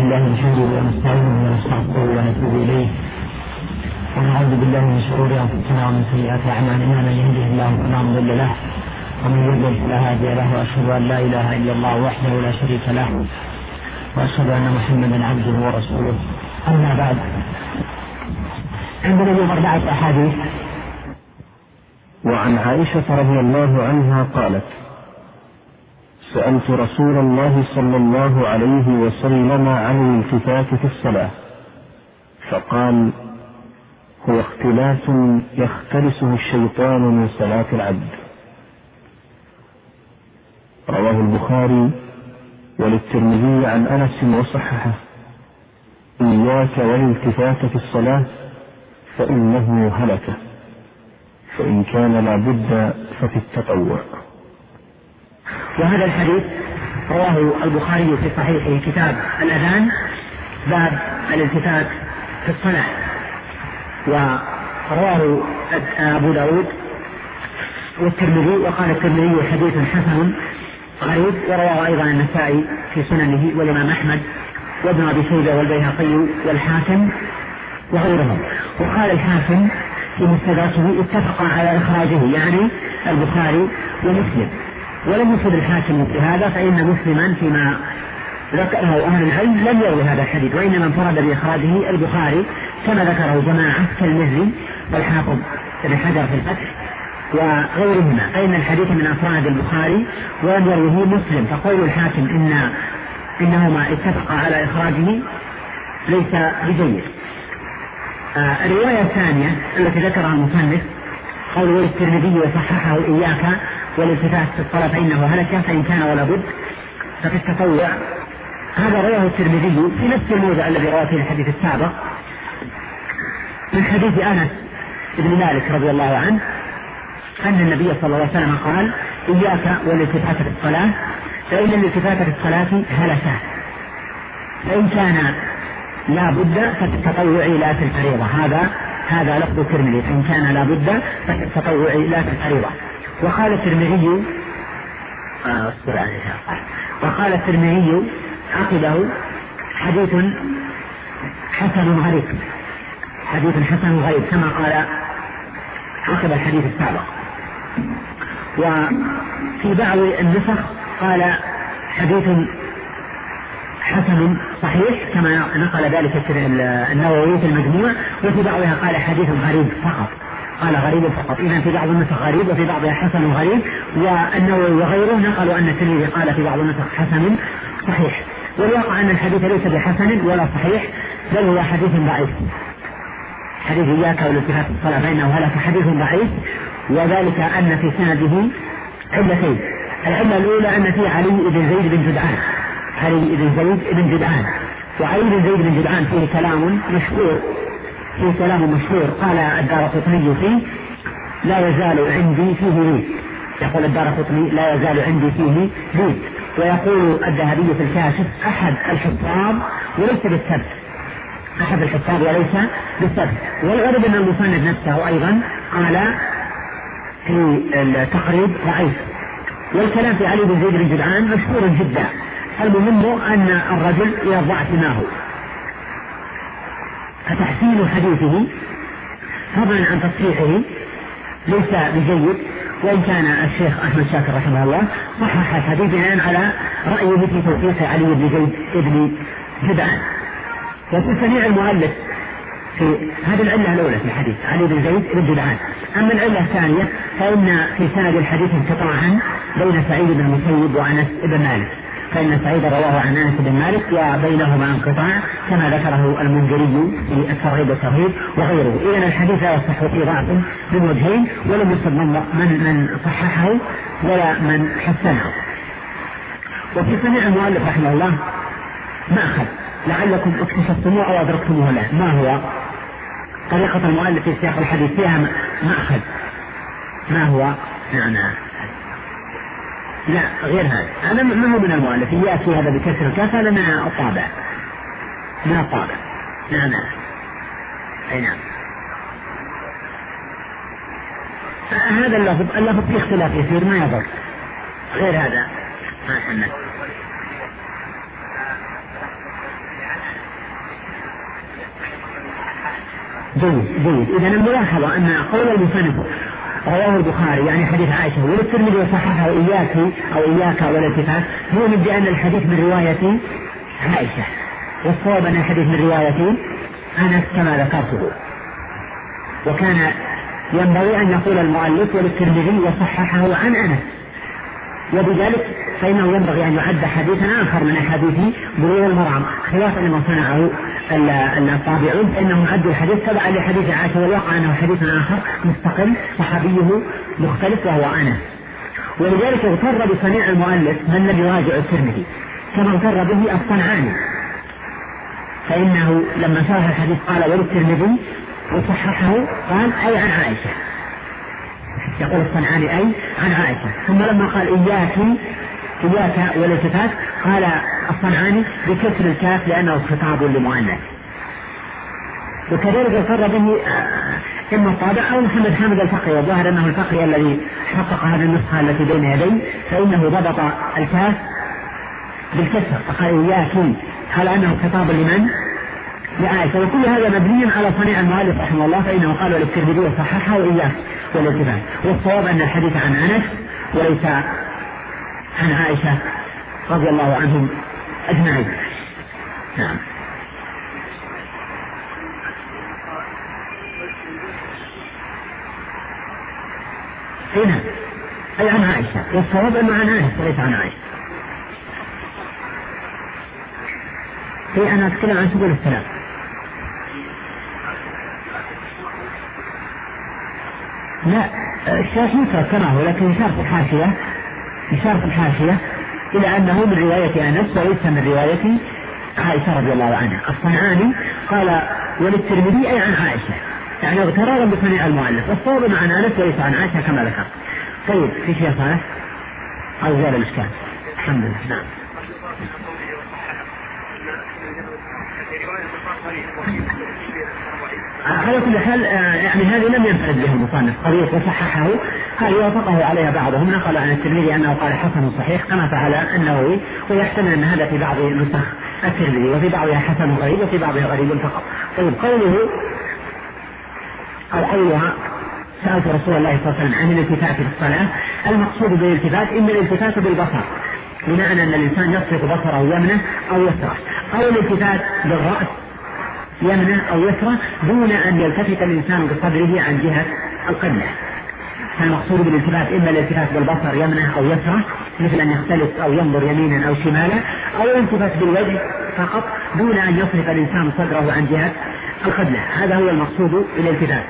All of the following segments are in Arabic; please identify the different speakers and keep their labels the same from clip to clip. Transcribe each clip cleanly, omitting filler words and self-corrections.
Speaker 1: بالله نحمده ونستعينه ونستغفره ونتوب إليه ونعوذ بالله من شرور أنفسنا ومن سيئات أعمالنا، من يهده الله فلا مضل له ومن يضلل فلا هادي له، وأشهد أن لا إله إلا الله وحده لا شريك له، وأشهد أن محمدا عبده ورسوله. أما بعد، عندنا اليوم 4 أحاديث.
Speaker 2: وعن عائشة رضي الله عنها قالت: سألت رسول الله صلى الله عليه وسلم عن الالتفات في الصلاة فقال: هو اختلاس يختلسه الشيطان من صلاة العبد. رواه البخاري وللترمذي عن أنس وصححه: إياك والالتفات في الصلاة فإنه هلكة، فإن كان لا بد ففي التطوع.
Speaker 1: وهذا الحديث رواه البخاري في صحيحه كتاب الأذان باب الالتفات في الصلاة، ورواه أبو داود والترمذي، وقال الترمذي حديث حسن غريب، ورواه أيضا النسائي في سننه والإمام أحمد وابن أبي شيبة والبيهقي والحاكم وغيرهم. وقال الحاكم في مستدركه: اتفق على إخراجه، يعني البخاري ومسلم. ولم يفرد الحاكم بهذا، فإن مسلما فيما ذكره أهل العلم لم يروي هذا الحديث، وإنما انفرد بإخراجه البخاري كما ذكره جماعة كالمزي والحافظ ابن حجر في الفتح وغيرهما، فإن الحديث من أفراد البخاري ولم يروه مسلم، فقول الحاكم إنهما اتفقا على إخراجه ليس بجيد. الرواية الثانية التي ذكرها المصنف قوله الترمذي وصححه: إياك والالتفات في الصلاة فإنه هلكة، فإن كان ولا بد ففي التطوع. هذا رواه الترمذي في نفس الموضع الذي رواه في الحديث السابق من حديث أنس بن مالك رضي الله عنه أن النبي صلى الله عليه وسلم قال: إياك والالتفات في الصلاة فإن الالتفات في الصلاة هلكة، فإن كان لا بد ففي التطوع لا في الفريضة. هذا لفظ الترمذي: فإن كان لا بد ففي التطوع لا في الفريضة. وقال الترمذي عقبه: حديث حسن غريب، كما قال عقب الحديث السابق. وفي بعض النسخ قال حديث حسن صحيح كما نقل ذلك النووي في المجموع، وفي بعضها قال حديث غريب فقط، قال غريب فقط. إذن في بعض النسخ غريب وفي بعضها حسن غريب، والنووي وغيره نقلوا أن الترمذي قال في بعض النسخ حسن صحيح. والواقع أن الحديث ليس بحسن ولا صحيح، بل هو حديث ضعيف. حديث إياك والالتفات في الصلاة فإنه هلك حديث ضعيف، وذلك أن في سنده علتين. العلة الأولى أن في علي بن زيد بن جدعان، وعلي بن زيد بن جدعان فيه كلام مشهور، قال الدارقطني فيه: لا يزال عندي فيه ليد. يقول الدارقطني: لا يزال عندي فيه ليد. ويقول الذهبي في الكاشف: أحد الحفاظ وليس بالسبت. والغريب أن المصنف نفسه أيضا قال في التقريب ضعيف. والكلام في علي بن زيد بن جدعان مشهور جدا. المهم أن الرجل يضعف ما هو، فتحسين حديثه فضلا عن تصحيحه ليس بجيد، وإن كان الشيخ أحمد شاكر رحمه الله صحح الحديث بناء على رأيه في توثيق علي بن زيد بن جدعان. وفي سميع المؤلف في هذه العلة الأولى في الحديث علي بن زيد بن جدعان. أما العلة الثانية فإن في سند الحديث انقطاعا بين سعيد بن المسيب وأنس بن مالك، فإن سعيد رواه عن أنس بن مالك وبينهما انقطاع كما ذكره المنذري في الترغيب والترهيب وغيره. إذن الحديث لا يصح فيه ضعف من وجهين، ولم يصب من صححه ولا من حسنه. وفي سميع المؤلف رحمه الله مأخذ لعلكم اكتشفتموه أو أدركتموه الآن. ما هو طريقة المؤلف في سياق الحديث؟ فيها مأخذ. ما هو؟ لا غير هذا ما هو من المؤلف. يأتي هذا بكسر الكاف، هذا من الطابع. نعم. أي نعم. هذا اللفظ فيه اختلاف يصير ما يضر. غير هذا ما حمد. جيد. إذا الملاحظة أن قول المصنف رواه البخاري يعني حديث عائشة والترمذي وصححه إياك أو إياك والالتفات، هو من بأن الحديث من رواية عائشة، والصواب أن الحديث من رواية أنس كما ذكرته. وكان ينبغي أن يقول المؤلف والترمذي وصححه عن أنس، وبذلك فإنه ينبغي أن يعد حديثا آخر من أحاديث بلوغ المرام، خلافا لما صنعه الطابعون فإنهم عدوا الحديث تبعا لحديث عائشة، والواقع أنه حديث آخر مستقل صحابيه مختلف وهو أنس. ولذلك اغتر بصنيع المؤلف من لم يراجع الترمذي كما اغتر به الصنعاني، فإنه لما شرح الحديث قال وللترمذي وصححه قال أي عن عائشة، يقول الصنعاني أي عن عائشة. ثم لما قال إياك والالتفات قال الصنعاني بكسر الكاف لأنه خطاب لمؤنث. وكذلك اغتر به إما الطابع أو محمد حامد الفقري، والظاهر أنه الفقري الذي حقق هذه النسخة التي بين يديه، فإنه ضبط الكاف بالكسر فقال إياك على أنه خطاب لمن؟ لعائشة. وكل هذا مبني على صنيع المؤلف رحمه الله، فإنه قال للترمذي وصححه إياك والالتفات. والصواب أن الحديث عن أنس وليس عن عائشة رضي الله عنهم أجمعين. نعم. هنا أي عن عائشة، والصواب أنه عن أنس وليس عن عائشة. أنا أتكلم عن سبل السلام. لا، الشرح يترك كما هو، لكن يشار في الحاشية إلى أنه من رواية أنس وليس من رواية عائشة رضي الله عنها. الصنعاني قال وللترمذي أي عن عائشة، يعني اغترارا بصنيع المؤلف، والصواب عن أنس وليس عن عائشة كما ذكر. طيب في شيء صالح أو زال الإشكال؟ الحمد لله. نعم. على كل حال يعني هذه لم ينفرد به المصنف، قضية وصححه هذه وافقه عليها بعضهم، نقل عن الترمذي أنه قال حسن صحيح كما فعل النووي، ويحتمل أن هذا في بعض نسخ الترمذي، وفي بعضها حسن غريب وفي بعضها غريب فقط. طيب قولها سألت رسول الله صلى الله عليه وسلم عن الالتفات في الصلاة، المقصود بالالتفات إما الالتفات بالبصر بمعنى أن الإنسان يصرف بصره يمنه أو يسره، أو الالتفات بالرأس يمنه أو يسره دون أن يلتفت الإنسان بصدره عن جهة القبلة. فالمقصود بالالتفات إما الالتفات بالبصر يمنه أو يسره، مثل أن يختلف أو ينظر يمينا أو شمالا، أو الالتفات بالوجه فقط دون أن يصرف الإنسان صدره عن جهة القبلة. هذا هو المقصود بالالتفات.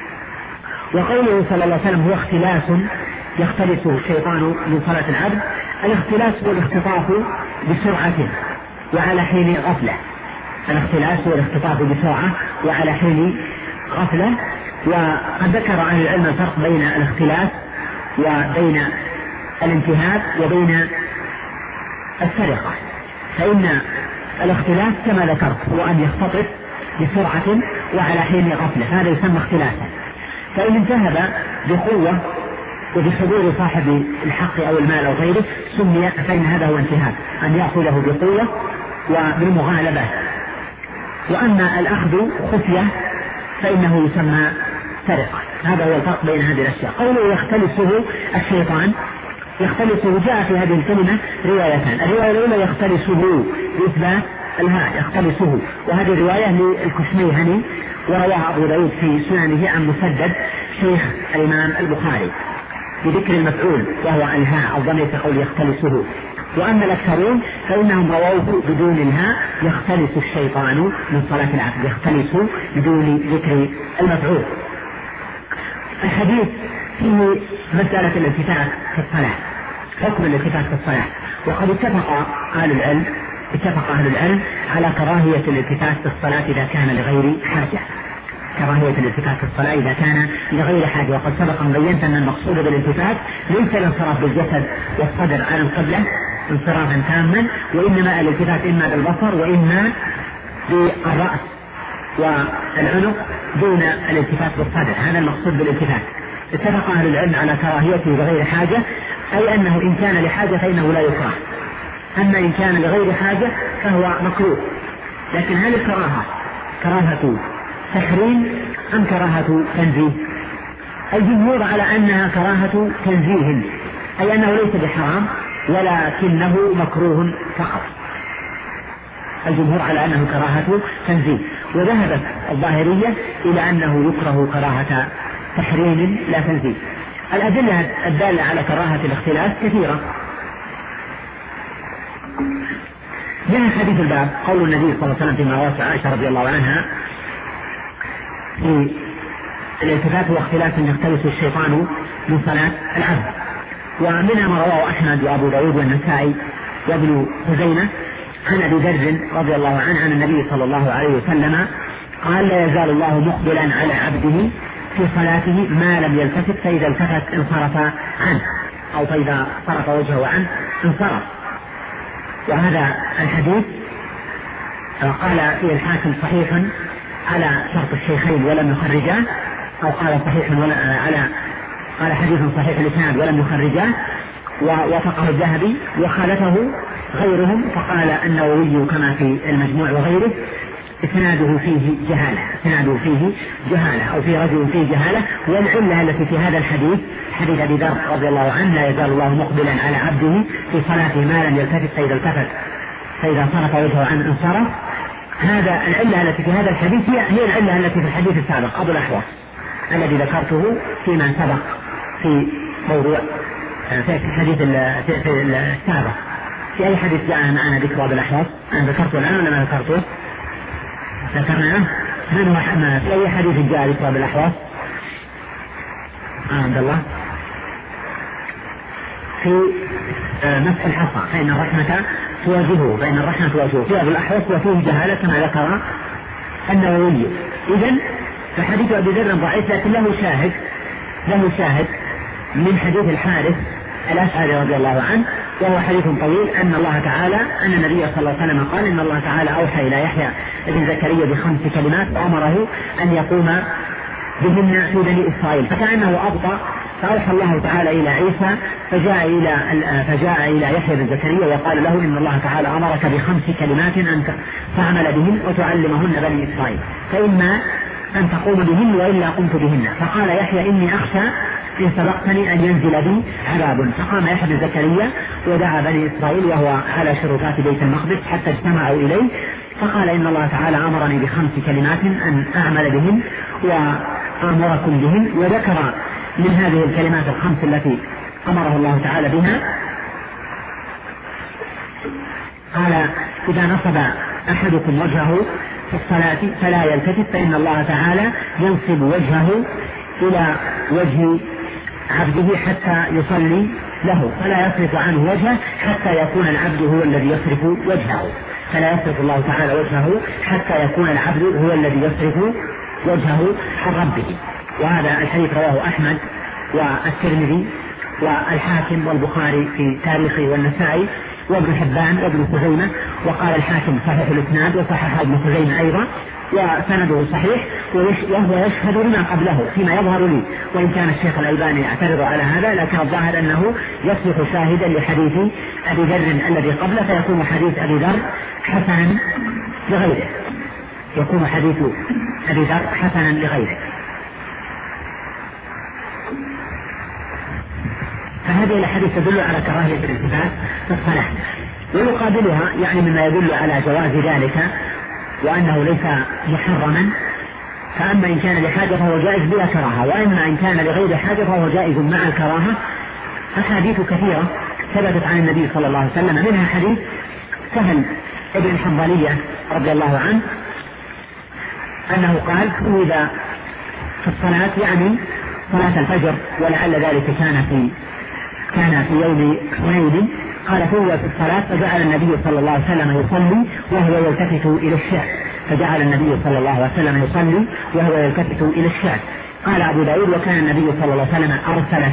Speaker 1: وقوله صلى الله عليه وسلم هو اختلاس يختلسه الشيطان من صلاة العبد، الاختلاس هو الاختطاف بسرعة وعلى حين غفلة، الاختلاس هو الاختطاف بسرعة وعلى حين غفلة. وقد ذكر أهل العلم الفرق بين الاختلاس وبين الانتهاك وبين السرقة. فإن الاختلاس كما ذكرت هو أن يختطف بسرعة وعلى حين غفلة، هذا يسمى اختلاسا. فإن انتهب بقوة وبحضور صاحب الحق أو المال أو غيره سمي، فإن هذا هو انتهاك، أن يأخذه بقوة وبالمغالبة. وأما الأخذ خفية فإنه يسمى سرقة. هذا هو الفرق بين هذه الأشياء. قوله يختلسه الشيطان، يختلسه جاء في هذه الكلمة روايتان، الرواية الأولى يختلسه بإثبات الهاء يختلسه، وهذه الرواية للكشميهني ورواها أبو داود في سننه عن مسدد شيخ الإمام البخاري بذكر المفعول وهو الهاء الضمير في قول يختلسه. وأما الأكثرون فإنهم رووه بدون الهاء يختلس الشيطان من صلاة العبد، يختلس بدون ذكر المفعول. الحديث فيه مسألة الالتفات في الصلاة، حكم الالتفات في الصلاة. وقد اتفق أهل العلم على كراهية الالتفات في الصلاة إذا كان لغير حاجة، كراهية الالتفات في الصلاة إذا كان لغير حاجة. وقد سبق أن بينت أن المقصود بالالتفات ليس الانصراف بالجسد والصدر عن القبلة انصرافا تاما، وإنما الالتفات إما بالبصر وإما بالرأس والعنق دون الالتفات بالصدر، هذا المقصود بالالتفات. اتفق أهل العلم على كراهيته بغير حاجة، أي أنه إن كان لحاجة فإنه لا يكره، أما إن كان لغير حاجة فهو مكروه. لكن هل الكراهة كراهة تحريم أم كراهة تنزيه؟ الجمهور على أنها كراهة تنزيه، أي أنه ليس بحرام ولكنه مكروه فقط. الجمهور على أنه كراهة تنزيه، وذهبت الظاهرية إلى أنه يكره كراهة تحريم لا تنزيه. الأدلة الدالة على كراهة الاختلاف كثيرة. جاء حديث الباب قول النبي صلى الله عليه وسلم فيما رواه عائشة رضي الله عنها في الالتفات واختلاف يختلف الشيطان من صلاة العبد، ومنها ما رواه أحمد وأبو داود والنسائي وابن خزيمة عن أبي ذر رضي الله عنه عن النبي صلى الله عليه وسلم قال: لا يزال الله مقبلا على عبده في صلاته ما لم يلتفت، فإذا التفت انصرف عنه، أو فإذا صرف وجهه عنه انصرف. وهذا الحديث قال فيه الحاكم صحيح على شرط الشيخين ولم يخرجاه، أو قال صحيح قال حديث صحيح الإسناد ولم يخرجاه، ووافقه الذهبي وخالفه غيرهم، فقال النووي كما في المجموع وغيره اسناده فيه جهالة أو في رجل فيه جهالة. والعلة التي في هذا الحديث حديث أبي ذر رضي الله عنه: لا يزال الله مقبلا على عبده في صلاته ما لم يلتفت، فإذا صرف وجهه عنه انصرف. هذا العلة التي في هذا الحديث هي العلة التي في الحديث السابق أبو الأحوص الذي ذكرته فيما سبق في موضوع في الحديث السابق. في أي حديث جاء معنا ذكر أبو الأحوص؟ أنا ذكرته الآن ولا ما ذكرته؟ ذكرناه. في أي حديث جاء ذكر أبو الأحوص؟ عبد الله في مسح الحصى فإن الرحمة تواجهه في أبو الأحوص وفيه جهالة كما ذكر النووي. إذن فحديث أبي ذر ضعيف، لكن له شاهد من حديث الحارث الأشعري رضي الله عنه، وهو حديث طويل أن النبي صلى الله عليه وسلم قال: إن الله تعالى أوحى إلى يحيى ابن زكريا ب5 كلمات وأمره أن يقوم بهن في بني إسرائيل، فكأنه أبطأ، فأوحى الله تعالى إلى عيسى فجاء إلى يحيى بن زكريا وقال له: إن الله تعالى أمرك ب5 كلمات أن تعمل بهن وتعلمهن بني إسرائيل، فإما أن تقوم بهن وإلا قمت بهن. فقال يحيى: إني أخشى إن سبقتني أن ينزل بي عذاب. فقام يحيى بن زكريا ودعا بني إسرائيل وهو على شرفات بيت المقدس حتى اجتمعوا إليه، فقال: إن الله تعالى أمرني ب5 كلمات أن أعمل بهن وأمركم بهن. وذكر من هذه الكلمات ال5 التي أمره الله تعالى بها، قال: إذا نصب أحدكم وجهه في الصلاة فلا يلتفت، فإن الله تعالى ينصب وجهه إلى وجه عبده حتى يصلي له، فلا يصرف عنه وجهه حتى يكون العبد هو الذي يصرف وجهه، فلا يصرف الله تعالى وجهه حتى يكون العبد هو الذي يصرف وجهه عن ربه. وهذا الحديث رواه أحمد والترمذي والحاكم والبخاري في تاريخه والنسائي وابن حبان وابن خزيمة، وقال الحاكم صحيح الإسناد وصححه ابن خزيمة أيضا وسنده صحيح، وهو يشهد لما قبله فيما يظهر لي، وإن كان الشيخ الألباني يعترض على هذا، لكن الظاهر أنه يصلح شاهدا لحديث أبي ذر الذي قبله، فيكون حديث أبي ذر حسنا لغيره، يكون حديث أبي ذر حسنا لغيره. فهذه الأحاديث تدل على كراهية الالتفات في الصلاة، ويقابلها يعني مما يدل على جواز ذلك وأنه ليس محرما. فأما إن كان لحاجة فهو جائز بلا كراهة، وأما إن كان لغير حاجة فهو جائز مع الكراهة. أحاديث كثيرة ثبتت عن النبي صلى الله عليه وسلم، منها حديث سهل ابن الحنظلية رضي الله عنه أنه قال: إذا في الصلاة يعني صلاة الفجر، ولعل ذلك كان في يوم حنين، قال: فهو في الصلاة فجعل النبي صلى الله عليه وسلم يصلي وهو يلتفت إلى الشعب، إلى الشعب. قال أبو داود: وكان النبي صلى الله عليه وسلم أرسل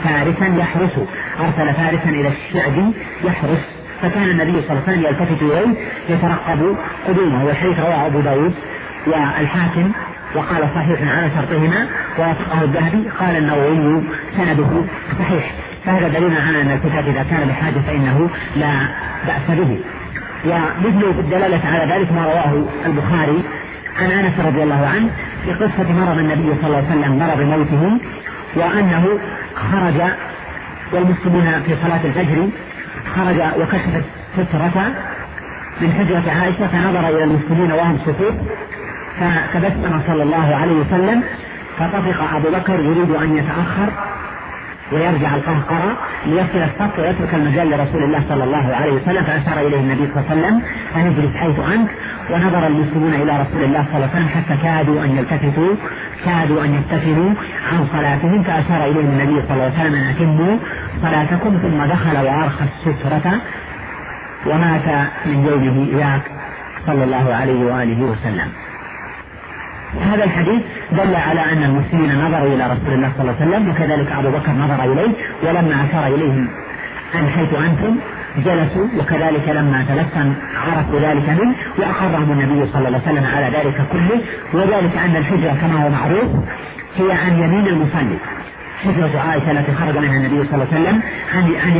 Speaker 1: فارسا إلى الشعب يحرس، فكان النبي صلى الله عليه وسلم يلتفت إليه يترقب قدومه. والحديث رواه أبو داود والحاكم وقال صحيح على شرطهما ووافقه الذهبي. قال النووي سنده صحيح. فهذا دليل على أن الالتفات إذا كان بحاجة فإنه لا بأس به. ومثل الدلالة على ذلك ما رواه البخاري عن أنس رضي الله عنه في قصة مرض النبي صلى الله عليه وسلم مرض موته، وأنه خرج والمسلمون في صلاة الفجر خرج وكشف سترة من حجرة عائشة فنظر إلى المسلمين وهم صفوف فتبسم صلى الله عليه وسلم، فطفق أبو بكر يريد أن يتأخر ويرجع القهقرة ليصل الصف ويترك المجال لرسول الله صلى الله عليه وسلم، فأشار إليه النبي صلى الله عليه وسلم أن اجلس حيث أنت. ونظر المسلمون إلى رسول الله صلى الله عليه وسلم حتى كادوا أن يفتتنوا عن صلاتهم، فأشار إليه النبي صلى الله عليه وسلم أن أتموا صلاتكم، ثم دخل وأرخى السترة ومات من يومه ذاك صلى الله عليه وآله وسلم. هذا الحديث دل على أن المسلمين نظروا إلى رسول الله صلى الله عليه وسلم، وكذلك أبو بكر نظر إليه، ولما أشار إليهم أن حيث أنتم جلسوا، وكذلك لما تبسم عرفوا ذلك منه وأقرهم النبي صلى الله عليه وسلم على ذلك كله. وذلك أن الحجرة كما هو معروف هي عن يمين المصلي، حجرة عائشة التي خرج منها النبي صلى الله عليه وسلم عن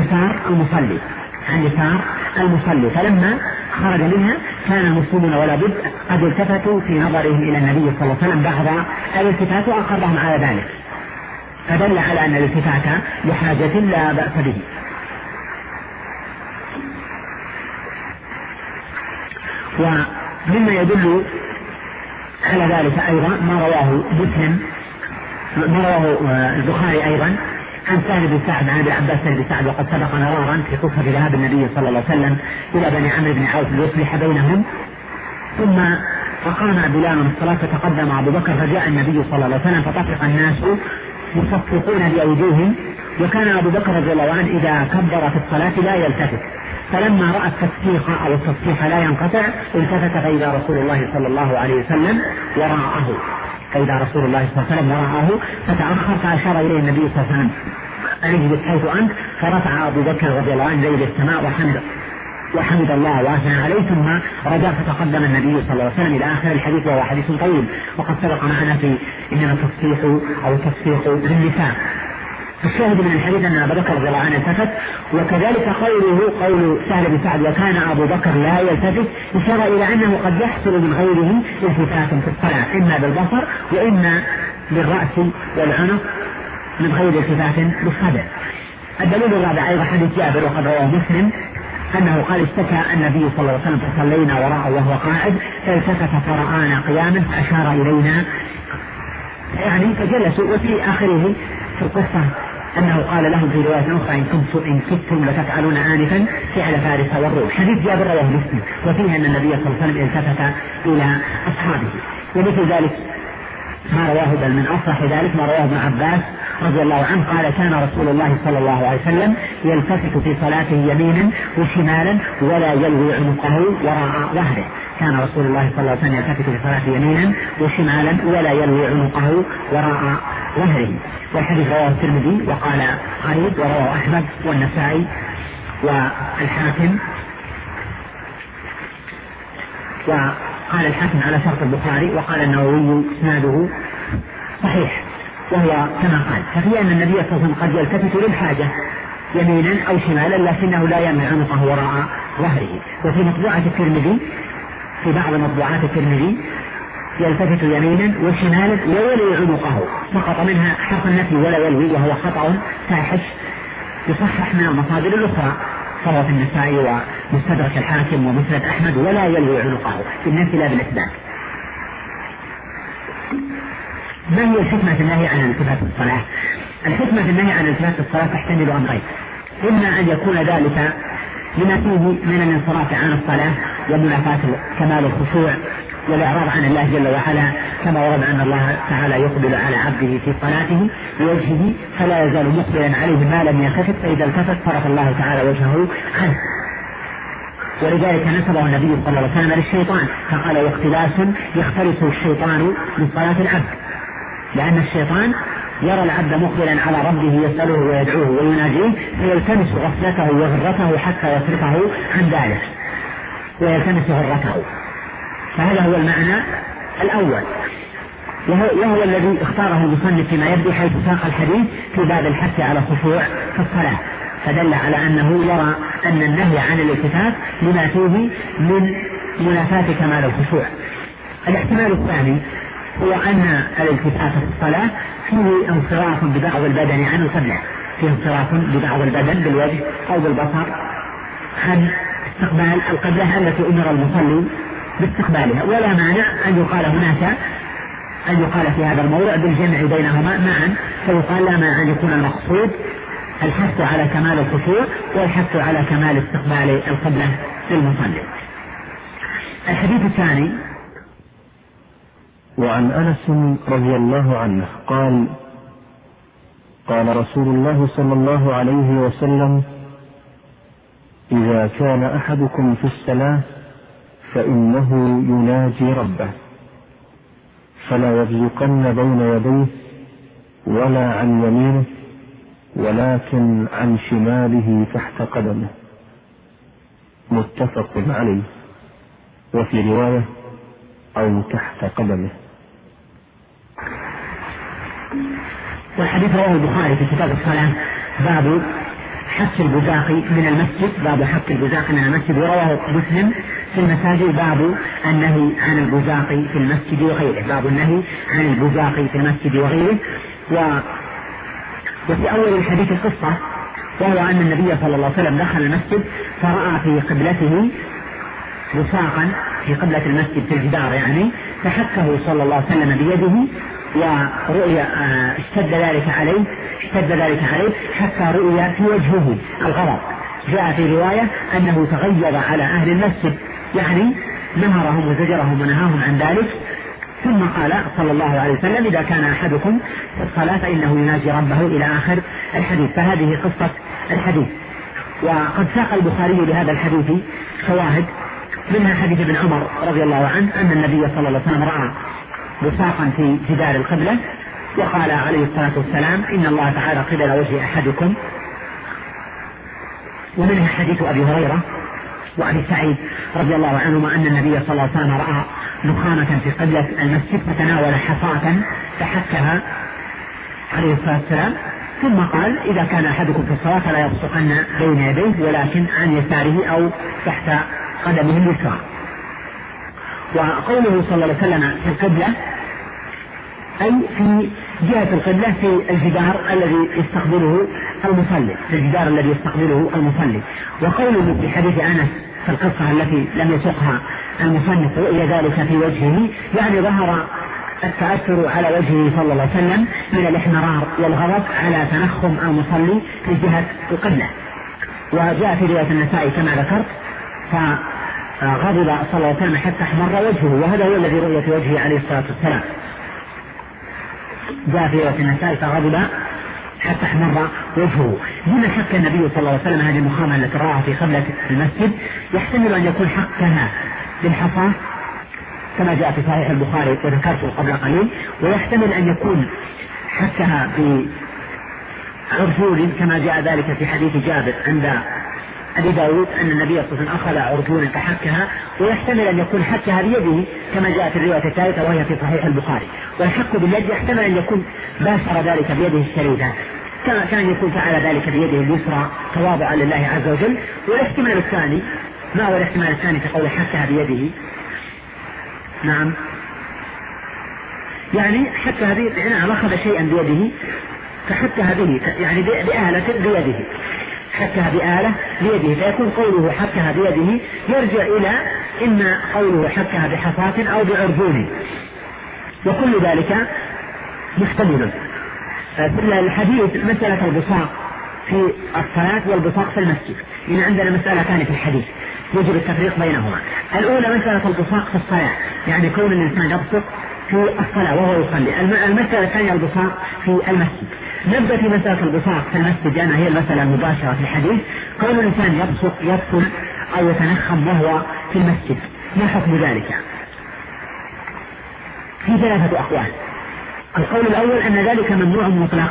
Speaker 1: يسار المصلي، فلما خرج منها كان المسلمون ولا بد قد التفتوا في نظرهم إلى النبي صلى الله عليه وسلم بعض الالتفات وأقرهم على ذلك، فدل على أن الالتفات لحاجة لا بأس به. ومما يدل على ذلك أيضا ما رواه البخاري أيضا عن سهل بن سعد عن ابن عباس بن سعد، وقد سبق مرارا في قصة ذهاب النبي صلى الله عليه وسلم إلى بني عمرو بن عوف ليصلح بينهم، ثم أقام بلال الصلاة فتقدم أبو بكر فجاء النبي صلى الله عليه وسلم فطفق الناس يصفقون بأوجوههم، وكان أبو بكر رضي الله عنه إذا كبر في الصلاة لا يلتفت، فلما رأى التصفيق أو التصفيح لا ينقطع التفت فإذا رسول الله صلى الله عليه وسلم وراءه فتأخر فأشار إليه النبي صلى الله عليه وسلم أن اجلس حيث أنت، فرفع أبو بكر رضي الله عنه إلى السماء وحمد الله وأثنى عليه، ثم رجع فتقدم النبي صلى الله عليه وسلم إلى آخر الحديث، وهو حديث طويل وقد سبق معنا في إنما التصفيق للنساء. الشاهد من الحديث أن أبو بكر رضي الله عنه التفت، وكذلك قول سهل بن سعد وكان أبو بكر لا يلتفت إشارة إلى أنه قد يحصل من غيره التفات في الصلاة إما بالبصر وإما بالرأس والعنق من غير التفات بالصدر. الدليل الرابع أيضا حديث جابر وقد رواه مسلم أنه قال اشتكى النبي صلى الله عليه وسلم فصلينا وراءه وهو قاعد فالتفت فرآنا قياما فأشار إلينا يعني فجلسوا. وفي آخره في القصة أنه قال لهم في رواية أخرى إن كنتم لتفعلون آنفا فعل فارس والروم. حديث جابر رواه مسلم وفيه أن النبي صلى الله عليه وسلم التفت إلى أصحابه. ومثل ذلك ما رواه بل من أصح ذلك ما رواه ابن عباس رضي الله عنه قال كان رسول الله صلى الله عليه وسلم يلتفت في صلاته يمينا وشمالا ولا يلوي عنقه وراء ظهره. كان رسول الله صلى الله عليه وسلم يلتفت في صلاته يمينا وشمالا ولا يلوي عنقه وراء ظهره. والحديث رواه الترمذي وقال غريب، ورواه أحمد والنسائي والحاكم، وقال الحاكم على شرط البخاري، وقال النووي اسناده صحيح وهو كما قال. ففي أن النبي صلى الله عليه وسلم قد يلتفت للحاجة يمينا أو شمالا لكنه لا يمنع عنقه وراء ظهره. وفي مطبوعة الترمذي في بعض مطبوعات الترمذي يلتفت يمينا وشمالا ويلوي عنقه، سقط منها حرف النفي ولا يلوي وهو خطأ فاحش يصحح من المصادر الأخرى، فهو في النسائي ومستدرك الحاكم ومسند أحمد ولا يلوي عنقه بالنفي لا بالإثبات. ما هي الحكمة في النهي عن الالتفات في الصلاة؟ الحكمة في النهي عن الالتفات في الصلاة تحتمل أمرين، إما أن يكون ذلك لما فيه من الانصراف عن الصلاة ومنافاة كمال الخشوع والإعراض عن الله جل وعلا، كما ورد أن الله تعالى يقبل على عبده في صلاته بوجهه فلا يزال مقبلا عليه ما لم يلتفت، فإذا التفت صرف الله تعالى وجهه عنه. ولذلك نسبه النبي صلى الله عليه وسلم للشيطان فقال واختلاس يختلسه الشيطان من صلاة العبد، لأن الشيطان يرى العبد مقبلا على ربه يسأله ويدعوه ويناجيه فيلتمس غفلته وغرته حتى يصرفه عن ذلك ويلتمس غرته. فهذا هو المعنى الأول، وهو الذي اختاره المصنف فيما يبدو حيث ساق الحديث في باب الحث على الخشوع في الصلاة، فدل على أنه يرى أن النهي عن الالتفات لما فيه من منافاة كمال الخشوع. الاحتمال الثاني هو أن الالتفات في الصلاة فيه انصراف ببعض البدن عن القبلة، فيه انصراف ببعض البدن بالوجه أو بالبصر عن استقبال القبلة التي أمر المصلي باستقبالها، ولا مانع أن يقال هناك أن يقال في هذا الموضع بالجمع بينهما معا، فيقال لا مانع أن يكون المقصود الحث على كمال الخشوع والحث على كمال استقبال القبلة للمصلي. الحديث الثاني:
Speaker 2: وعن أنس رضي الله عنه قال: قال رسول الله صلى الله عليه وسلم: إذا كان أحدكم في الصلاة فإنه يناجي ربه، فلا يبزقن بين يديه ولا عن يمينه ولكن عن شماله تحت قدمه. متفق عليه، وفي رواية: أو تحت قدمه.
Speaker 1: والحديث رواه البخاري في كتاب الصلاة باب حك البزاق من المسجد، باب حك البزاق من المسجد، ورواه مسلم في المساجد باب النهي عن البزاق في المسجد وغيره، باب النهي عن البزاق في المسجد وغيره. وفي أول الحديث القصة، وهو أن النبي صلى الله عليه وسلم دخل المسجد فرأى في قبلته بصاقا في قبلة المسجد في الجدار يعني، فحكه صلى الله عليه وسلم بيده، ورؤيا اشتد ذلك عليه حتى رؤيا في وجهه الغضب. جاء في رواية أنه تغيظ على أهل المسجد، يعني نهرهم وزجرهم ونهاهم عن ذلك، ثم قال صلى الله عليه وسلم: إذا كان أحدكم في الصلاة فإنه يناجي ربه، إلى آخر الحديث. فهذه قصة الحديث. وقد ساق البخاري لهذا الحديث شواهد، منها حديث ابن عمر رضي الله عنه أن النبي صلى الله عليه وسلم رأى بصاقا في جدار القبلة، وقال عليه الصلاة والسلام: إن الله تعالى قبل وجه أحدكم. ومنها حديث أبي هريرة وأبي سعيد رضي الله عنهما أن النبي صلى الله عليه وسلم رأى نخامة في قبلة المسجد فتناول حصاة فحكها عليه الصلاة والسلام، ثم قال: إذا كان أحدكم في الصلاة فلا يبصقن بين يديه ولكن عن يساره أو تحت قدمه اليسرى. وقوله صلى الله عليه وسلم في القبلة أي في جهة القبلة في الجدار الذي يستقبله المصلي، في الجدار الذي يستقبله المصلي. وقوله في حديث أنس في القصة التي لم يسقها المصنف رؤي ذلك في وجهه، يعني ظهر التأثر على وجهه صلى الله عليه وسلم من الاحمرار والغضب على تنخم المصلي في جهة القبلة. وجاء في رواية النسائي كما ذكرت: فغضب صلى الله عليه وسلم حتى احمر وجهه، وهذا هو الذي رؤي في وجهه عليه الصلاة والسلام. جاء في رواية النسائي: فغضب حتى احمر وجهه. هنا حك النبي صلى الله عليه وسلم هذه النخامة التي رآها في قبلة المسجد، يحتمل أن يكون حكها بالحصى كما جاء في صحيح البخاري وذكرته قبل قليل، ويحتمل أن يكون حكها بعرجول كما جاء ذلك في حديث جابر عند أبي داود أن النبي صلى الله عليه وسلم أخذ عرجولا فحكها، ويحتمل أن يكون حكها بيده كما جاء في الرواية الثالثة وهي في صحيح البخاري. والحك باليد يحتمل أن يكون باشر ذلك بيده الشريفة كما كان يكون فعل ذلك بيده اليسرى تواضعا لله عز وجل. والاحتمال الثاني، ما هو الاحتمال الثاني في قول حكها بيده؟ نعم، يعني حكها بيده يعني أخذ شيئا بيده فحكها به، يعني بآلة بيده، حكها بآلة بيده، فيكون قوله حكها بيده يرجع إلى إما قوله حكها بحصاة أو بعرجون، وكل ذلك محتمل. الحديث مسألة البصاق في الصلاة والبصاق في المسجد، إن عندنا مسألتان في الحديث يجب التفريق بينهما. الأولى مسألة البصاق في الصلاة، يعني كون الإنسان يبصق في الصلاة وهو يصلي. المسألة الثانية البصاق في المسجد. نبدأ في مسألة البصاق في المسجد لأنها هي المسألة المباشرة في الحديث. كون الإنسان يبصق يبصل أو يتنخم وهو في المسجد، ما حكم ذلك؟ في ثلاثة أقوال. القول الأول أن ذلك ممنوع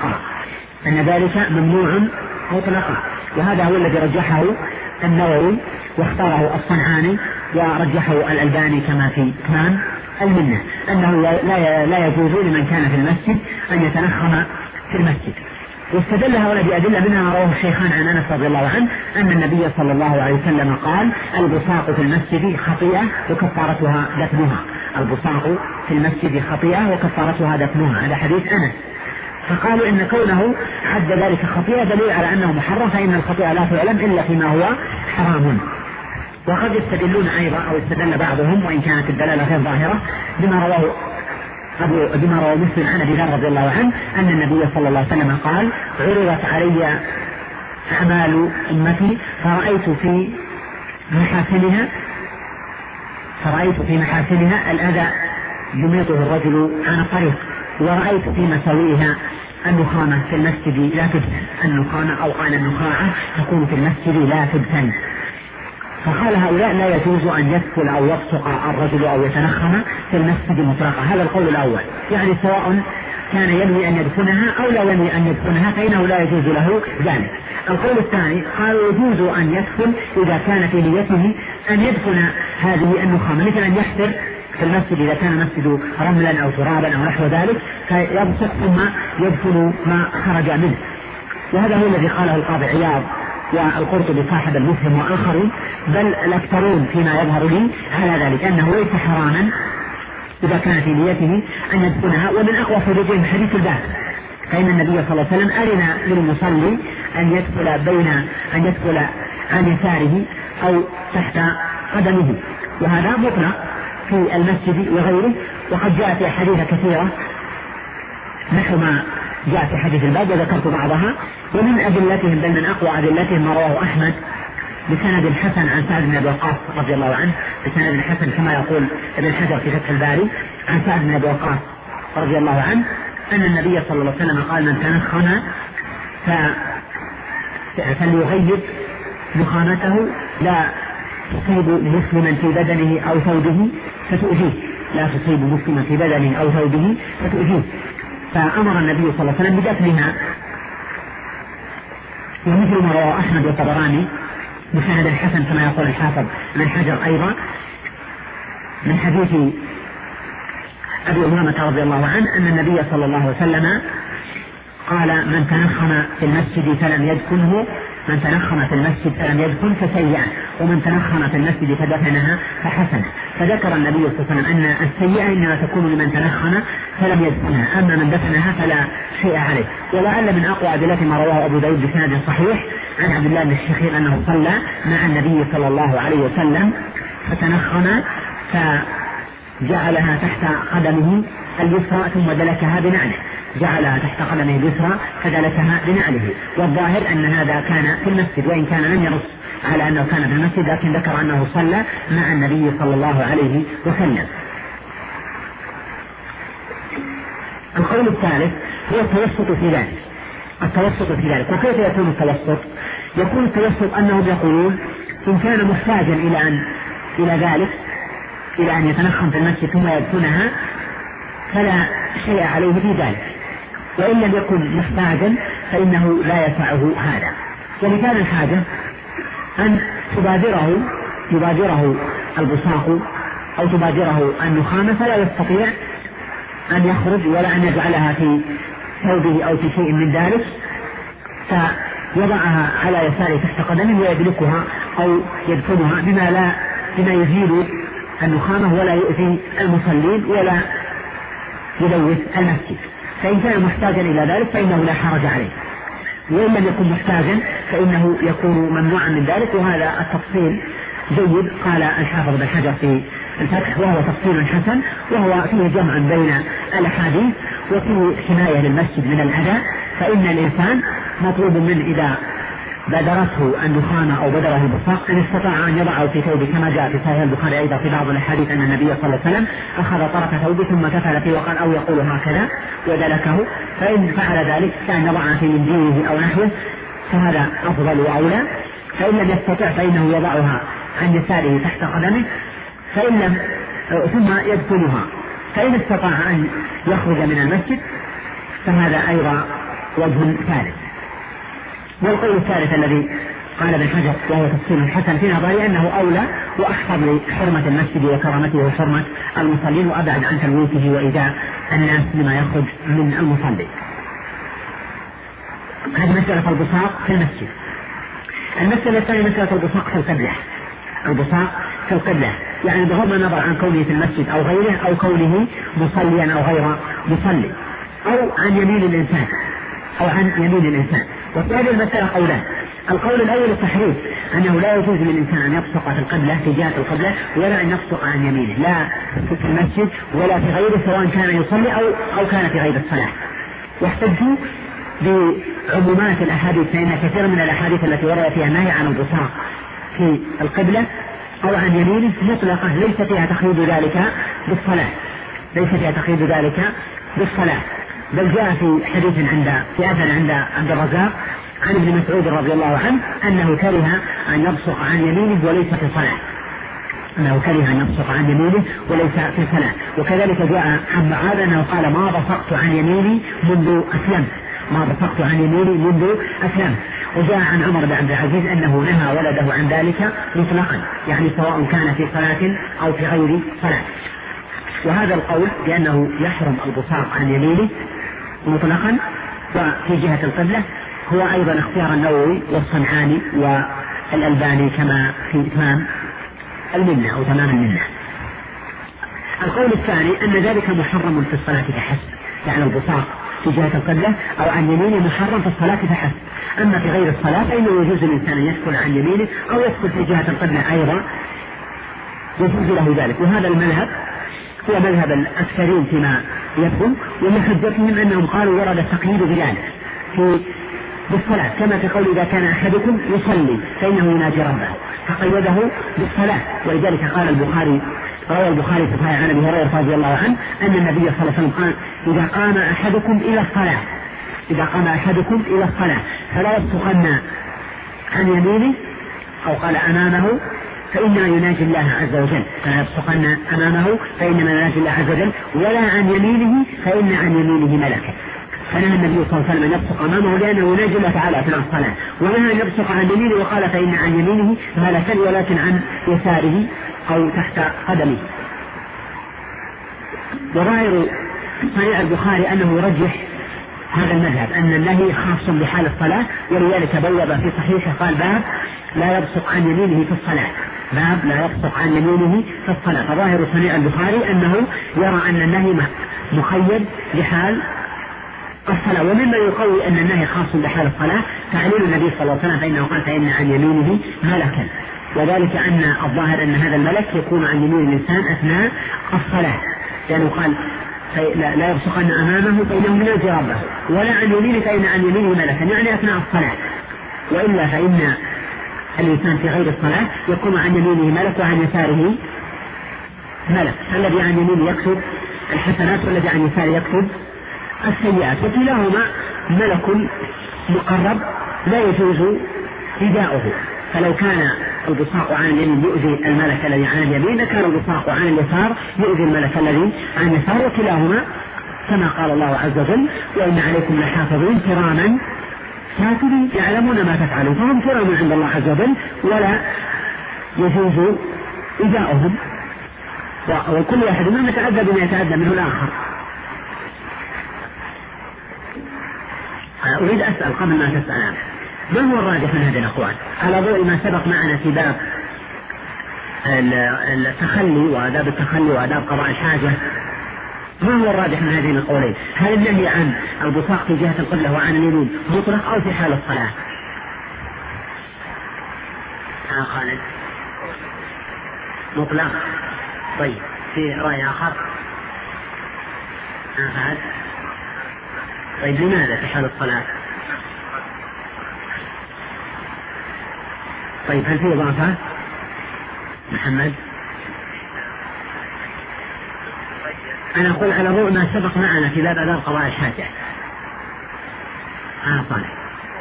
Speaker 1: مطلقا، وهذا هو الذي رجحه النووي واختاره الصنعاني ورجحه الألباني كما في إتمام المنة، أنه لا يجوز لمن كان في المسجد أن يتنخم في المسجد. واستدل هؤلاء بأدلة منها رواه الشيخان عن أنس رضي الله عنه أن النبي صلى الله عليه وسلم قال: البصاق في المسجد خطيئة وكفارتها دفنها. البصاق في المسجد خطيئة وكفارتها دفنها. هذا حديث أنس. فقالوا إن كونه عد ذلك خطيئة دليل على أنه محرم، فإن الخطيئة لا تعلم إلا فيما هو حرام. وقد يستدلون أيضا أو استدل بعضهم وإن كانت الدلالة غير ظاهرة بما رواه مسلم عن أبي ذر رضي الله عنه أن النبي صلى الله عليه وسلم قال: عرضت علي أعمال أمتي فرأيت في محاسنها الأذى يميطه الرجل عن الطريق، ورأيت في مساوئها النخامة في المسجد لا تدفن، النخامة أو قال النخاعة تكون في المسجد لا تدفن. فقال هؤلاء لا يجوز أن يدخل أو يبصق الرجل أو يتنخم في المسجد مطلقا. هذا القول الأول، يعني سواء كان ينوي أن يدفنها أو لا ينوي أن يدفنها فإنه لا يجوز له ذلك. القول الثاني قالوا يجوز أن يدخل إذا كان في نيته أن يدفن هذه النخامة، مثل أن يحفر في المسجد إذا كان المسجد رملا أو ترابا أو نحو ذلك فيبصق ثم يدفن ما خرج منه. وهذا هو الذي قاله القاضي عياض والقرطبي صاحب المفهم وآخرون، بل الأكثرون فيما يظهر لي على ذلك أنه ليس حراما إذا كان في نيته أن يدفنها. ومن أقوى حججهم حديث الباب، فإن النبي صلى الله عليه وسلم أرنا للمصلي أن يدخل عن يساره أو تحت قدمه، وهذا مطلق في المسجد وغيره. وقد جاء في أحاديث كثيرة نحو ما جاء في حديث الباب وذكرت بعضها. ومن أدلتهم بل من أقوى أدلتهم ما رواه أحمد بسند حسن عن سعد بن أبي وقاص رضي الله عنه، بسند حسن كما يقول ابن حجر في فتح الباري عن سعد بن أبي وقاص رضي الله عنه أن النبي صلى الله عليه وسلم قال: من تنخم فليغيب نخامته لا تصيب مسلما في بدنه أو ثوبه فتؤذيه، لا تصيب مسلما في بدنه أو ثوبه فتؤذيه. فأمر النبي صلى الله عليه وسلم بدفنها. ومثل ما رواه أحمد والطبراني بسند الحسن كما يقول الحافظ بن حجر أيضا من حديث أبي أمامة رضي الله عنه أن النبي صلى الله عليه وسلم قال: من تنخم في المسجد فلم يدفنه، من تنخم في المسجد فلم يدفن فسيئة، ومن تنخم في المسجد فدفنها فحسن. فذكر النبي صلى الله عليه وسلم أن السيئة إنما تكون لمن تنخم فلم يدفنها، أما من دفنها فلا شيء عليه. ولعل من أقوى أدلة ما رواه أبو داود بسند صحيح عن عبد الله بن الشخير أنه صلى مع النبي صلى الله عليه وسلم فتنخم فجعلها تحت قدمه اليسرى ثم دلكها بنعله، جعلها تحت قدمه اليسرى فدلكها بنعله. والظاهر أن هذا كان في المسجد، وإن كان لم ينص على أنه كان في المسجد، لكن ذكر أنه صلى مع النبي صلى الله عليه وسلم. القول الثالث هو التوسط في ذلك. وكيف يكون التوسط؟ يكون التوسط أنهم يقولون إن كان محتاجا إلى ذلك، إلى أن يتنخم في المسجد ثم يدفنها فلا شيء عليه في ذلك، وإن لم يكن محتاجا فإنه لا يسعه هذا. ومثال الحاجة أن يبادره البصاق أو تبادره النخامة فلا يستطيع أن يخرج ولا أن يجعلها في ثوبه أو في شيء من ذلك، فيضعها على يساره تحت قدمه ويدلكها أو يدفنها بما يزيل النخامة ولا يؤذي المصلين ولا يلوث المسجد. فإن كان محتاجا إلى ذلك فإنه لا حرج عليه، وإن لم يكن محتاجا فإنه يكون ممنوعا من ذلك. وهذا التفصيل جيد قال الحافظ بن حجر في الفتح، وهو تفصيل حسن، وهو فيه جمع بين الأحاديث وفيه حماية للمسجد من الأذى. فإن الإنسان مطلوب منه إذا بادرته النخامة أو بدره البصاق أن استطاع أن يضعه في ثوبه، كما جاء في صحيح البخاري أيضا في بعض الأحاديث أن النبي صلى الله عليه وسلم أخذ طرف ثوبه ثم كفل فيه وقال أو يقول هكذا ودلكه. فإن فعل ذلك كان يضعها في منديله أو نحوه فهذا أفضل وأولى. فإن لم يستطع فإنه يضعها عن يساره تحت قدمه ثم يدفنها. فإن استطاع أن يخرج من المسجد فهذا أيضا وجه ثالث. والقول الثالث الذي قال ابن حجر وهو تفصيل حسن في نظري أنه أولى وأحفظ لحرمة المسجد وكرامته وحرمة المصلين وأبعد عن تلويثه وإيذاء الناس لما يخرج من المصلي. هذه مسألة البصاق في المسجد. المسألة الثانية مسألة البصاق في القبلة. البصاق في القبلة، يعني بغض النظر عن كونه في المسجد أو غيره، أو كونه مصليا أو غير مصلي، أو عن يمين الإنسان. وفي هذه المسألة قولان: القول الأول التحريم، أنه لا يجوز للإنسان أن يبصق في القبلة في جهة القبلة ولا أن يبصق عن يمينه، لا في المسجد ولا في غيره، سواء كان يصلي أو كان في غير الصلاة. واحتجوا بعمومات الأحاديث، فإن كثير من الأحاديث التي ورد فيها النهي عن البصاق في القبلة أو عن يمينه مطلقة، ليس فيها تقييد ذلك بالصلاة، بل جاء في حديث في أثر عند عبد الرزاق عن ابن مسعود رضي الله عنه أنه كره أن يبصق عن يمينه وليس في صلاة، وكذلك جاء عن معاذ أنه قال: ما بصقت عن يميني منذ أسلمت. وجاء عن عمر بن عبد العزيز أنه نهى ولده عن ذلك مطلقا، يعني سواء كان في صلاة أو في غير صلاة. وهذا القول بأنه يحرم البصاق عن يمينه مطلقا وفي جهة القبلة هو أيضا اختيار النووي والصنعاني والألباني كما في تمام المنة أو تمام المنة. القول الثاني أن ذلك محرم في الصلاة فحسب، يعني البصاق في جهة القبلة أو عن يمينه محرم في الصلاة فحسب، أما في غير الصلاة فإنه يجوز الإنسان أن يدخل عن يمينه أو يدخل في جهة القبلة أيضا يجوز له ذلك. وهذا المذهب هو مذهب الأكثرين فيما يدخل، ومن حجتهم أنهم قالوا ورد التقييد بذلك بالصلاة، كما في قول: إذا كان أحدكم يصلي فإنه يناجي ربه، فقيده بالصلاة. ولذلك قال البخاري، روى البخاري في صحيح عن أبي هريرة رضي الله عنه أن النبي صلى الله عليه وسلم قال: إذا قام أحدكم إلى الصلاة فلا يبصقن عن يمينه، أو قال أمامه، فإنما يناجي الله عز وجل، فلا يبصقن أمامه فإنما يناجي الله عز وجل، ولا عن يمينه فإن عن يمينه ملكا. فنهى النبي صلى الله عليه وسلم أن يبصق أمامه لأنه يناجي الله تعالى في الصلاة، ونهى أن يبصق عن يمينه وقال: فإن عن يمينه ملكا، ولكن عن يساره أو تحت قدمه. وظاهر صحيح البخاري أنه يرجح هذا المذهب، أن النهي خاص بحال الصلاة، ولذلك بوب في صحيحه قال: باب لا يبصق عن يمينه في الصلاة. فظاهر صنيع البخاري أنه يرى أن النهي مقيد بحال الصلاة. ومما يقوي أن النهي خاص بحال الصلاة تعليل النبي صلى الله عليه وسلم، فإنه قال: فإن عن يمينه ملكا، وذلك أن الظاهر أن هذا الملك يكون عن يمين الإنسان أثناء الصلاة، لأنه قال: لا يبصقن أمامه فإنه يناجي ربه، ولا عن يمينه فإن عن يمينه ملكا، يعني أثناء الصلاة. وإلا فإن الإنسان في غير الصلاة يكون عن يمينه ملك وعن يساره ملك، الذي عن يمينه يكتب الحسنات والذي عن يساره يكتب السيئات، وكلاهما ملك مقرب لا يجوز إيذاؤه. فلو كان البصاق عن اليمين يؤذي الملك الذي عن اليمين، كان البصاق عن اليسار يؤذي الملك الذي عن اليسار، وكلاهما كما قال الله عز وجل: وإن عليكم لحافظين كراما كاتبين يعلمون ما تفعلون، فهم كرام عند الله عز وجل ولا يجوز إيذاؤهم، وكل واحد منهم يتعدى بما يتعدى منه الآخر. أريد أسأل قبل ما تسأل، ما هو الراجح من هذه الأقوال على ضوء ما سبق معنا في باب التخلي وآداب التخلي وآداب قضاء الحاجة؟ ما هو الراجح من هذين القولين؟ هل النهي عن البصاق في جهة القبلة وعن اليمين مطلق أو في حال الصلاة؟ خالد مطلق. طيب في رأي آخر؟ فهد. طيب لماذا في حال الصلاة؟ طيب هل في إضافة؟ محمد. أنا أقول على ضوء ما سبق معنا في باب آداب قضاء الحاجة. صالح.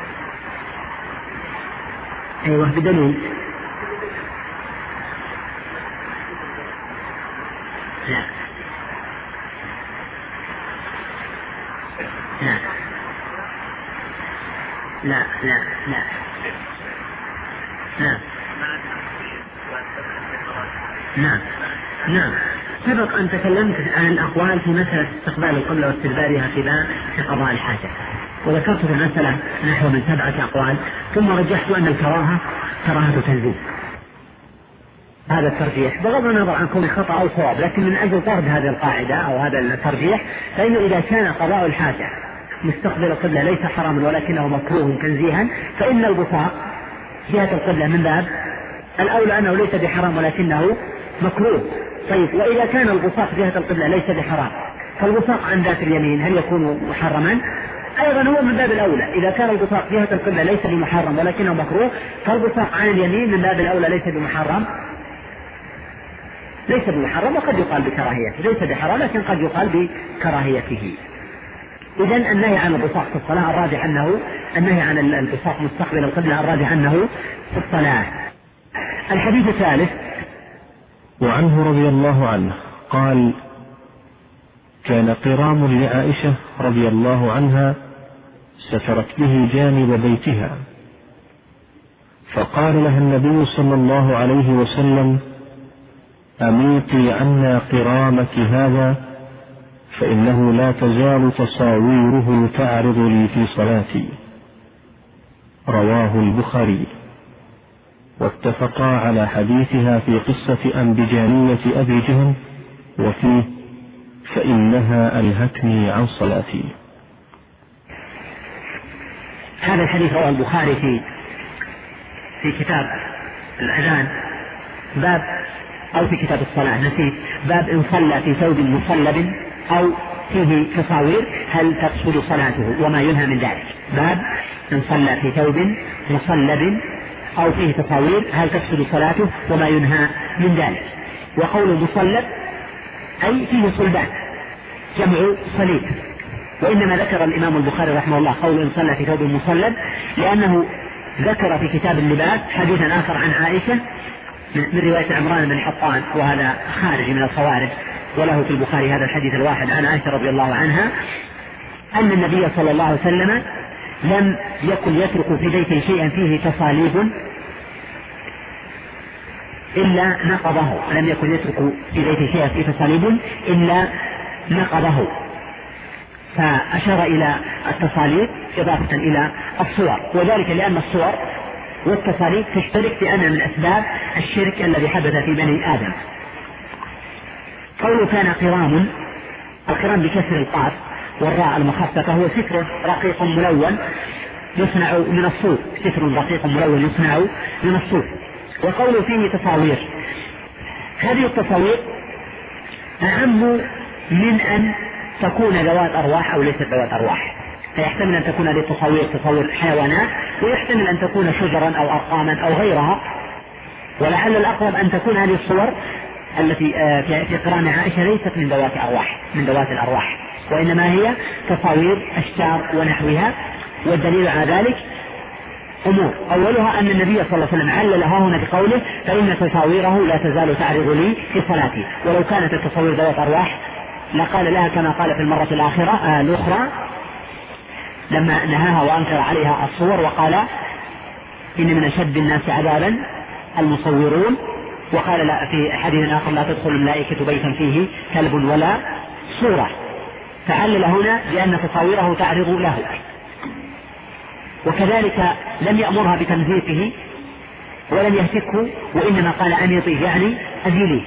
Speaker 1: أيوة بدليل. لا لا لا لا لا. نعم نعم. سبق أن تكلمت عن الأقوال في مسألة استقبال القبلة واستدبارها في قضاء الحاجة، وذكرت في المسألة نحو من 7 أقوال، ثم رجحت أن الكراهة كراهة تنزيل. هذا الترجيح بغض النظر عن كونه خطأ أو صواب، لكن من أجل طرد هذه القاعدة أو هذا الترجيح، فإنه إذا كان قضاء الحاجة مستقبل القبلة ليس حراما ولكنه مكروه تنزيها، فإن البصاق جهة القبلة من باب الأولى أنه ليس بحرام ولكنه مكروه. طيب، وإذا كان البصاق جهة القبلة ليس بحرام، فالبصاق عن ذات اليمين هل يكون محرما؟ أيضا هو من باب الأولى، إذا كان البصاق جهة القبلة ليس بمحرم ولكنه مكروه، فالبصاق عن اليمين من باب الأولى ليس بمحرم، وقد يقال بكراهيته، ليس بحرام لكن قد يقال بكراهيته. إذن النهي عن البصاق في الصلاة الراجح أنه النهي عن البصاق مستقبل القبلة الراجح أنه في الصلاة. الحديث الثالث،
Speaker 2: وعنه رضي الله عنه قال: كان قرام لعائشة رضي الله عنها سترت به جانب بيتها، فقال لها النبي صلى الله عليه وسلم: أميطي عنا قرامك هذا، فإنه لا تزال تصاويره تعرض لي في صلاتي. رواه البخاري. واتفقا على حديثها في قصة أنبجانية أبي جهل، وفيه: فإنها ألهتني عن صلاتي.
Speaker 1: هذا الحديث رواه البخاري في كتاب الأذان باب، أو في كتاب الصلاة نسيت، باب إن صلى في ثوب مصلب أو فيه تصاوير هل تفسد صلاته وما ينهى من ذلك. باب إن صلى في ثوب مصلب أو فيه تصاوير هل تفسد صلاته وما ينهى من ذلك. وقول مصلب أي فيه صلبان، جمع صليب. وإنما ذكر الإمام البخاري رحمه الله قول إن صلى في ثوب مصلب لأنه ذكر في كتاب اللباس حديثا آخر عن عائشة من رواية عمران بن حطان، وهذا خارج من الخوارج، وله في البخاري هذا الحديث الواحد عن عائشة رضي الله عنها أن النبي صلى الله عليه وسلم لم يكن يترك في بيته شيئا فيه تصاليب إلا نقضه، لم يكن يترك في بيته شيئا فيه تصاليب إلا نقضه. فأشار إلى التصاليب إضافة إلى الصور، وذلك لأن الصور والتصاليب تشترك في أن من أسباب الشرك الذي حدث في بني آدم. قوله كان قرام، القرام بكسر القاف والراء المخففة هو ستر رقيق ملون يصنع من الصوف، ستر رقيق ملون يصنع من الصوف. وقوله فيه تصاوير، هذه التصاوير أهم من أن تكون ذوات أرواح أو ليست ذوات أرواح، فيحتمل أن تكون هذه التصاوير تصاوير حيوانات، ويحتمل أن تكون شجرا أو أرقاما أو غيرها، ولعل الأقرب أن تكون هذه الصور التي في قرام عائشة ليست من ذوات أرواح، من ذوات الأرواح، وإنما هي تصاوير أشجار ونحوها. والدليل على ذلك أمور، أولها أن النبي صلى الله عليه وسلم عللها هنا بقوله فإن تصاويره لا تزال تعرض لي في صلاتي، ولو كانت التصاوير ذوات أرواح لقال لها كما قال في المرة الأخرى لما نهاها وأنكر عليها الصور وقال إن من أشد الناس عذابا المصورون، وقال لا في حديث آخر لا تدخل الملائكة بيتا فيه كلب ولا صورة، فعلل هنا بأن تصاويره تعرض له. وكذلك لم يأمرها بتنزيفه ولم يهتكه، وإنما قال أميطيه يعني أزيليه.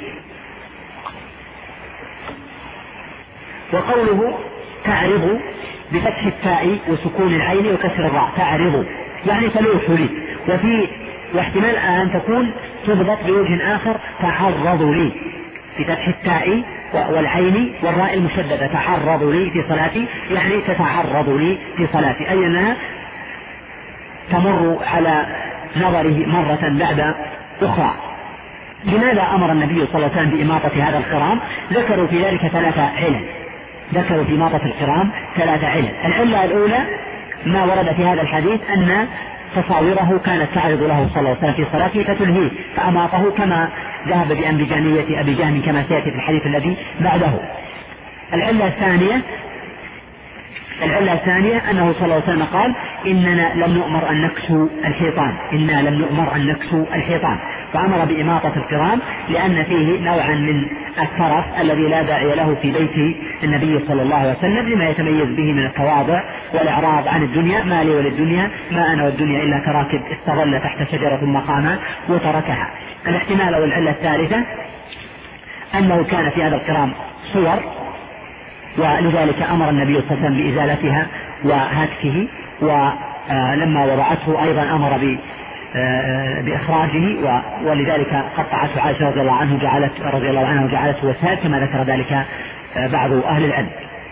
Speaker 1: وقوله تعرض بفتح التاء وسكون العين وكسر الراء، تعرض يعني تلوح لي، واحتمال أن تكون تضبط بوجه آخر تعرض لي بفتح التاء والعين والراء المشددة، تعرض لي في صلاتي يعني تتعرض لي في صلاتي، أي أنها تمر على نظره مرة بعد أخرى. لماذا أمر النبي صلى الله عليه وسلم بإماطة هذا القرام؟ ذكروا في ذلك 3 علل، ذكروا في إماطة القرام 3 علل. العلة الأولى ما ورد في هذا الحديث أن تصاويره كانت تعرض له صلى الله عليه وسلم في صلاته فتلهيه فأماطه، كما ذهب بأنبجانية أبي جهم كما سيأتي في الحديث الذي بعده. العلة الثانية العلة الثانية أنه صلى الله عليه وسلم قال إننا لم نؤمر أن نكسو الحيطان، إنا لم نؤمر أن نكسو الحيطان، فأمر بإماطة القرام لأن فيه نوعا من الترف الذي لا داعي له في بيت النبي صلى الله عليه وسلم، لما يتميز به من التواضع والإعراض عن الدنيا. ما لي وللدنيا ما أنا والدنيا إلا كراكب استظل تحت شجرة ثم قام وتركها. الاحتمال أو العلة الثالثة أنه كان في هذا القرام صور، ولذلك أمر النبي صلى الله عليه وسلم بإزالتها وهتكه، ولما وضعته أيضا أمر بإخراجه، ولذلك قطعته عائشة رضي الله عنها وجعلته وسائل كما ذكر ذلك بعض أهل العلم.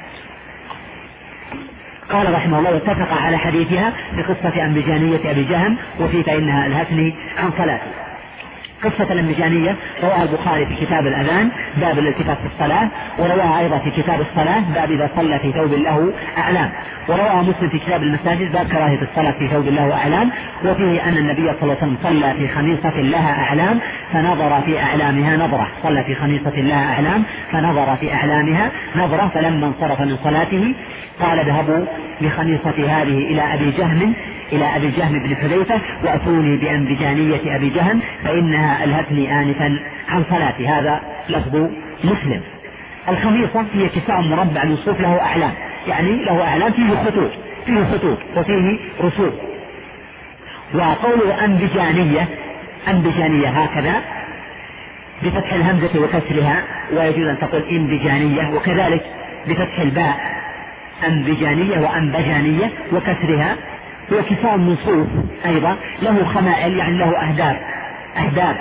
Speaker 1: قال رحمه الله واتفق على حديثها بقصة أنبجانية أبي جهم وفي فإنها ألهتني عن صلاته. قصة الأنبجانية رواها البخاري في كتاب الأذان باب الالتفات في الصلاة، ورواها أيضا في كتاب الصلاة باب إذا صلى في ثوب له أعلام، ورواها مسلم في كتاب المساجد باب كراهية الصلاة في ثوب له أعلام، وفيه أن النبي صلى الله عليه وسلم صلى في خميصة لها أعلام فنظر في أعلامها نظرة، صلى في خميصة لها أعلام فنظر في أعلامها نظرة، فلما انصرف من صلاته قال اذهبوا بخميصة هذه إلى أبي جهم بن حذيفة وأتوني بأنبجانية أبي جهم فإنها ألهتني آنفا عن صلاتي. هذا لفظ مسلم. الخميصة هي كساء مربع منصوف له أعلام، يعني له أعلام فيه خطوط وفيه رسوم. وقوله أنبجانية هكذا بفتح الهمزة وكسرها، ويجوز أن تقول إنبجانية، وكذلك بفتح الباء أنبجانية وأنبجانية وكسرها. هو كساء منصوف أيضا له خمائل، يعني له أهداب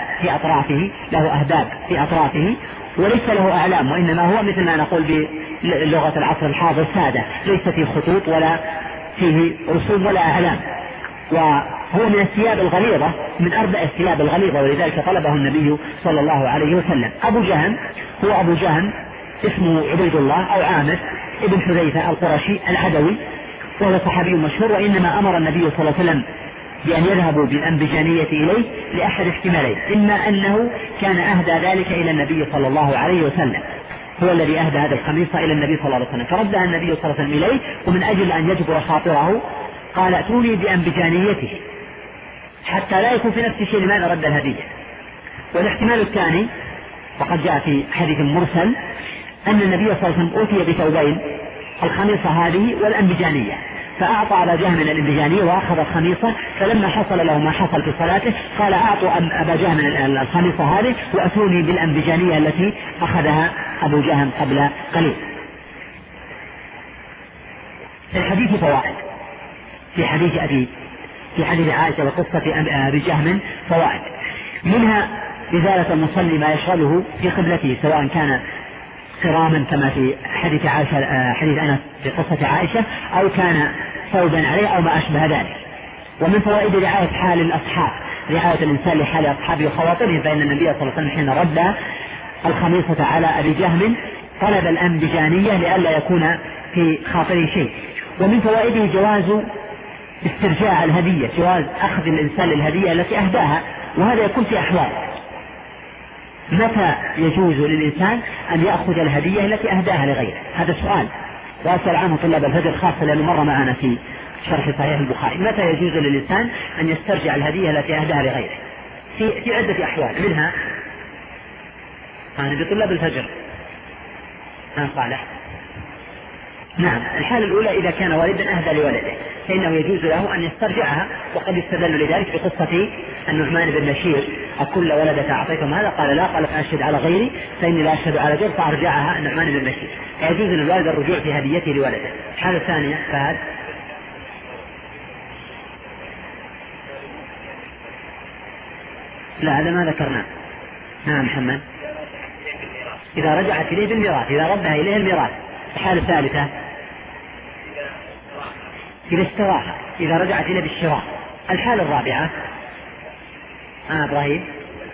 Speaker 1: في أطرافه، وليس له أعلام، وإنما هو مثل ما نقول بلغة العصر الحاضر سادة، ليس فيه خطوط ولا فيه رسوم ولا أعلام. وهو من الثياب الغليظة، من أربع الثياب الغليظة، ولذلك طلبه النبي صلى الله عليه وسلم. أبو جهم اسمه عبيد الله أو عامر ابن حذيفة القرشي العدوي، وهو صحابي مشهور. وإنما أمر النبي صلى الله عليه وسلم بأن يذهبوا بالأنبجانية إليه لأحد احتمالين: إما أنه كان أهدى ذلك إلى النبي صلى الله عليه وسلم، هو الذي أهدى هذا الخميصة إلى النبي صلى الله عليه وسلم فردها النبي صلى الله عليه وسلم إليه، ومن أجل أن يجبر خاطره قال ائتوني بأنبجانيته حتى لا يكون في نفس الشيء لماذا رد الهدية. والاحتمال الثاني وقد جاء في حديث مرسل أن النبي صلى الله عليه وسلم أوتي بثوبين، الخميصة هذه والأنبجانية، فأعطى أبا جهم الأنبجانية وأخذ الخميصة، فلما حصل له ما حصل في صلاته قال أعطوا أبا جهم الخميصة هذه وأتوني بالأنبجانية التي أخذها أبو جهم قبل قليل. في الحديث فوائد، في حديث عائشة وقصة أبي جهم فوائد، منها إزالة المصلي ما يشغله في قبلته، سواء كان قراما كما في حديث أنس في قصة عائشة، أو كان ثوبا عليه أو ما أشبه ذلك. ومن فوائد رعاية حال الأصحاب، رعاية الإنسان لحال أصحابه وخواطرهم، فإن النبي صلى الله عليه وسلم حين رد الخميصة على أبي جهم طلب الأنبجانية لئلا يكون في خاطره شيء. ومن فوائده جواز استرجاع الهدية، جواز أخذ الإنسان للهدية التي أهداها، وهذا يكون في أحوال. متى يجوز للإنسان أن يأخذ الهدية التي أهداها لغيره؟ هذا سؤال وأسأل عنه طلاب الفجر خاصة لأنه مر معنا في شرح صحيح البخاري. متى يجوز للإنسان أن يسترجع الهدية التي أهداها لغيره؟ في عدة أحوال، منها بطلاب الفجر صالح. نعم، الحالة الأولى إذا كان والدا أهدى لولده فإنه يجوز له أن يسترجعها، وقد يستدل لذلك بقصة النعمان بن بشير: أكل ولدك أعطيتم هذا؟ قال لا، قال فأشهد على غيري فإني لا أشهد على غيري، فأرجعها النعمان بن بشير. فيجوز للوالد الرجوع في هديته لولده. الحالة الثانية فهد لا، هذا ما ذكرناه. نعم محمد، إذا رجعت إليه بالميراث، إذا ردها إليه الميراث. الحالة الثالثة إذا اشتراها، إذا رجعت إليه بالشراء. الحالة الرابعة إبراهيم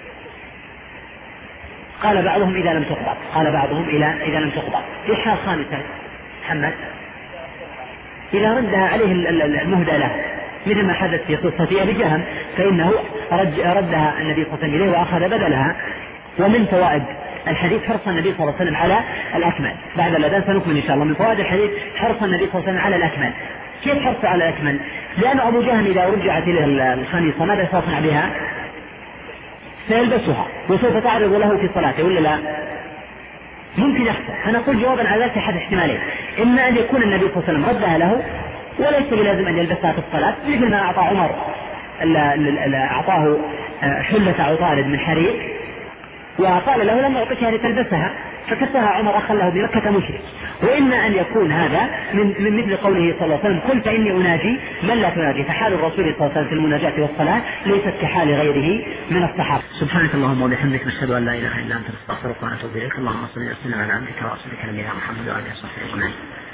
Speaker 1: قال بعضهم إذا لم تقبض، إذا لم تقبض. في حال خامسة محمد إذا ردها عليه المهدى له، مثل ما حدث في قصة أبي جهم، فإنه ردها النبي صلى الله عليه وسلم إليه وأخذ بدلها. ومن فوائد الحديث حرص النبي صلى الله عليه وسلم على الأكمل. بعد الأذان سنكمل إن شاء الله. من فوائد الحديث حرص النبي صلى الله عليه وسلم على الأكمل. كيف حرص على الأكمل؟ لأن أبو جهل إذا رجعت إلى الخميصة ماذا سيصنع بها؟ سيلبسها وسوف تعرض له في صلاته ولا لا؟ ممكن يحصل. فنقول جوابا على ذلك أحد احتمالين: إما أن يكون النبي صلى الله عليه وسلم ردها له وليس بلازم أن يلبسها في الصلاة، مثل ما أعطى عمر أعطاه حلة عطارد من حرير وقال له لم أعطيك هذه تلبسها، فكسها عمر أخا له بمكة مشرك. وإما أن يكون هذا من مثل قوله صلى الله عليه وسلم: قل فإني أناجي من لا تناجي. فحال الرسول صلى الله عليه وسلم في المناجاة والصلاة ليست كحال غيره من الصحابة.
Speaker 2: سبحانك اللهم وبحمدك، نشهد أن لا إله إلا أنت، نستغفرك ونتوب إليك. اللهم صل وسلم على عبدك ورسولك نبينا محمد وعلى آله وصحبه أجمعين.